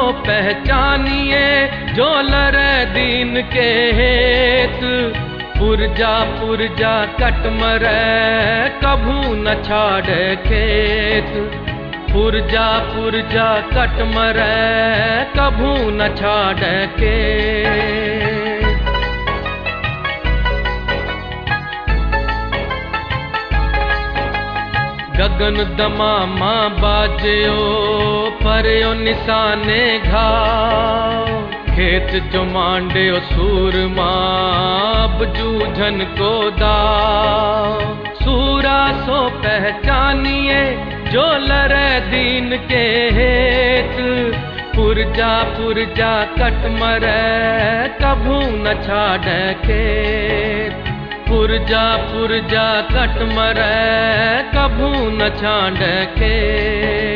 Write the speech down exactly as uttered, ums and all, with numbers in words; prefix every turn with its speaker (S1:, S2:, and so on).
S1: पहचानिए जो लरे दीन के हेत। पुरजा पुरजा कट मरे कभू न छाड़े खेत। पुरजा पुरजा कट मरे कभू न छाड़े खेत। गगन दमामा बाजयो परयो निशाने घाव। खेत जो मांड्यो सूरमा अब जूझन को दाव। सूरा सो पहचानिए जो लरे दीन के हेत। पुरजा पुरजा कट मरे कभू न छाड़े खेत। पुरजा पुरजा कट मरे कभू न छाड़े खेत।